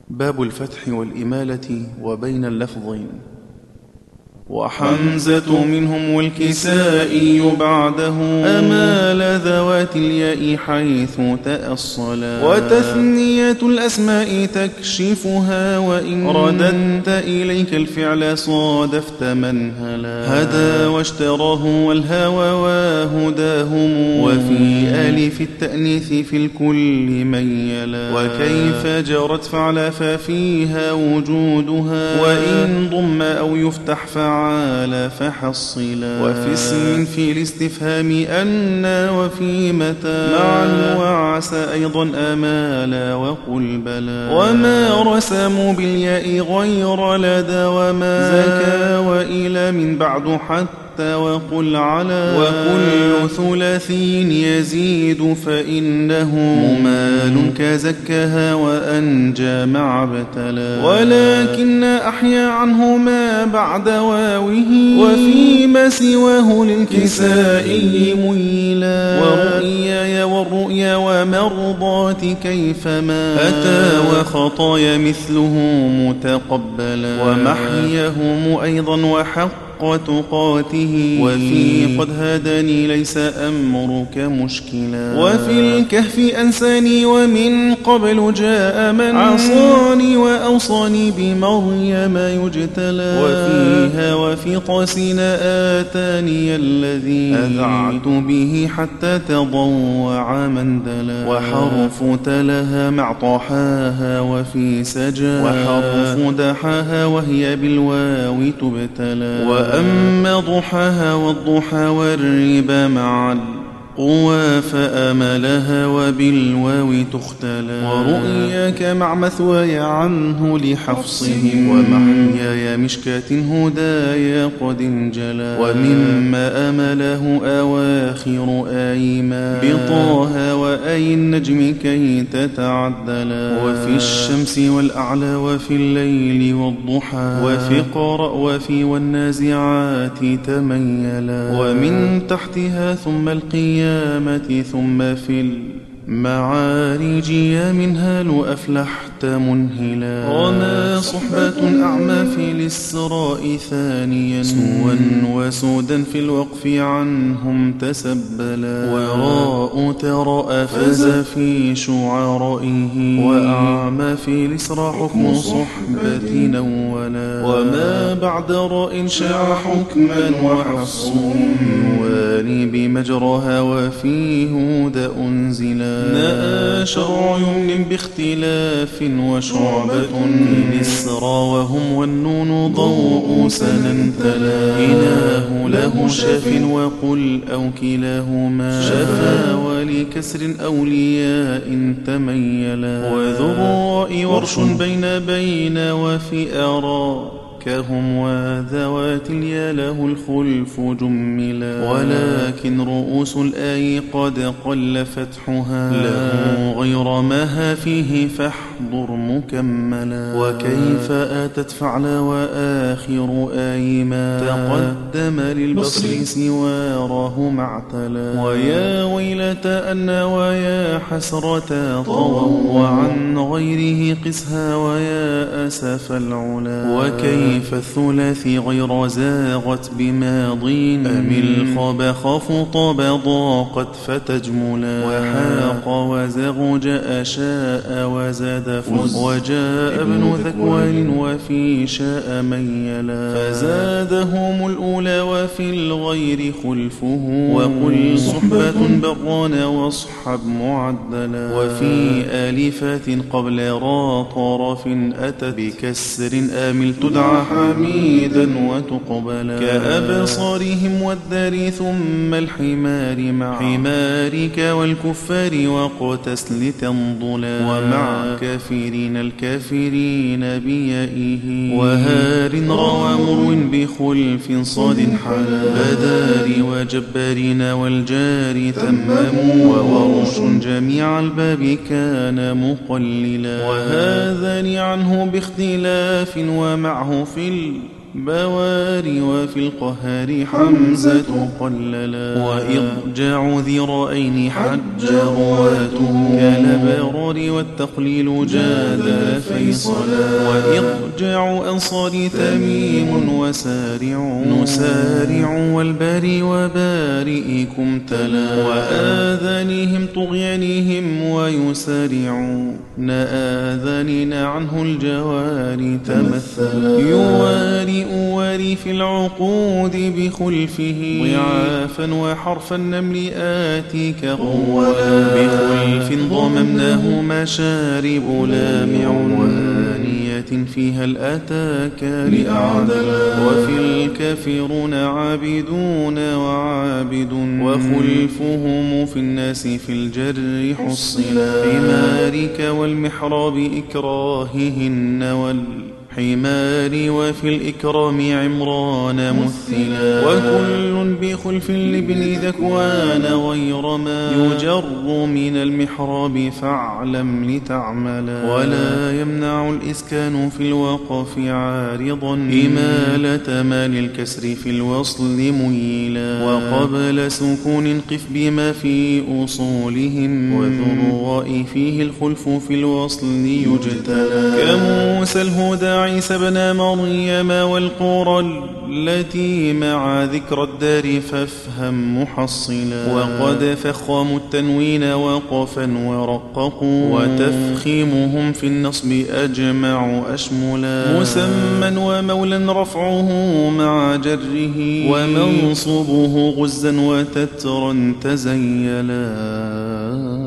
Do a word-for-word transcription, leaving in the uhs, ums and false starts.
باب الفتح والإمالة وبين اللفظين. وحمزة منهم والكسائي بعده أمال ذوات الياء حيث تأصلا، وتثنية الأسماء تكشفها وإن رددت إليك الفعل صادفت منهلا. هدى واشتراه والهوى وهداهم، وفي ألف التأنيث في الكل ميلا. وكيف جرت فعل ففيها وجودها، وإن ضم أو يفتح فعل تعالى فحصلا. وفي اسم في الاستفهام أن وفي متى معا وعسى أيضا أمالا وقل بلا. وما رسموا بالياء غير لدى وما زكى وإلى من بعد حتى وقل على. وكل ثلاثين يزيد فإنه ممال كزكها وأنجى مع ابتلا. ولكن أحيا عنه ما بعد واوه، وفيما سواه للكسائي ميلا. ورؤياي والرؤيا ومرضات كيفما أتى، وخطايا مثله متقبلا. ومحيهم أيضا وحق وتقاته، وفي قد هداني ليس أمرك مشكلا. وفي الكهف أنساني ومن قبل جاء من عصاني وأوصاني بمريم يجتلى. وفيها وفي طاسين آتاني الذي أذعت به حتى تضوع من دلا. وحرف تلها مع طحاها وفي سجا، وحرف دحاها وهي بالواو تبتلى. وأما ضحاها والضحى والربا معا قوى فأملها وبالواو تختلى. ورؤياك مع مثواي عنه لحفصهم، ومحياي مشكاة هدايا قد انجلى. ومما أمله أواخر آيما بطاها وآي النجم كي تتعدلا. وفي الشمس والأعلى وفي الليل والضحى، وفي قرأ وفي والنازعات تميلا. ومن تحتها ثم القيام ثم في المعارج يا منهال أفلحت منهلا. وما صحبة أعمى في الإسراء ثانيا، سوا وسودا في الوقف عنهم تسبلا. وراء ترى فز في شعرائه، وأعمى في الإسراء حكم صحبة نولا. وما بعد راء شاع حكما وحفصهم والي بمجرها، وفي هود أنزلا. نأى شرع يمن باختلاف وشعبة الإسرى وهم والنون ضوء سننتلا. إله له شف وقل أو كلاهما شفا، ولكسر أولياء تميلا. وذو الراء ورش بين بين وفي أرى كهم، وذوات اليا له الخلف جملا. ولكن رؤوس الآي قد قل فتحها له غير ماها فيه فاحضر مكملا. وكيف آتت فعل وآخر آي ما تقدم للبصر سواره معتلا. ويا ويلة أن ويا حسرة طووا، وعن غيره قسها ويا أسف العلا. وكيف فالثلاثي غير زاغت بماضين، أم الخبخ فطب ضاقت فتجملا. وحاق وزغ جاء شاء وزاد فز، وجاء ابن ذكوان وفي شاء ميلا. فزادهم الأولى وفي الغير خلفه، وقل صحبة بران واصحب معدلا. وفي آلفات قبل را طرف أتت بكسر آمل تدعى حميدا وتقبلا. كأبصارهم والدار ثم الحمار مع حمارك والكفار وقتس لتنضلا. ومع كافرين الكافرين بيائه، وهار روى مرو بخلف صاد حلا. بدار وجبارين والجار تمموا، وورش جميع الباب كان مقللا. وهذان عنه باختلاف ومعه في البواري، وفي القهار حمزة قللا. وإضجاع ذرائين حج رواته كالبرار، والتقليل جاد في في صلاة وإرجع أنصار تميم وسارع نسارع والباري وبارئكم تلا وآذانهم طغيانهم ويسارعون آذانين عنه الجواري تمثلا يوارئ واري في العقود بخلفه ضعافا وحرف النمل آتيك قولا بخلف ضممناه مشارب لامع وآنية فيها الأتاك لأعدلا وفي الكافرون عابدون وعابد وخلفهم في الناس في الجر حصلا بمارك والمحراب إكراههن والحمار وفي الإكرام عمران مثلا وكل بخلف لابن ذكوان غير ما يجر من المحراب فاعلم لتعملا ولا يمنع الإسكان في الوقف عارضا إمالة ما للكسر في الوصل ميلا وقبل سكون قف بما في أصولهم وذراء فيه الخلف في الوصل يجتلى كموسى الهدى عيسى بن مريم والقرى التي مع ذكر الدار فافهم محصلا وقد فخموا التنوين وقفا ورققوا وتفخيمهم في النصب أجمع أشملا مسمى ومولا رفعه مع جره ومنصبه غزا وتترا تزيلا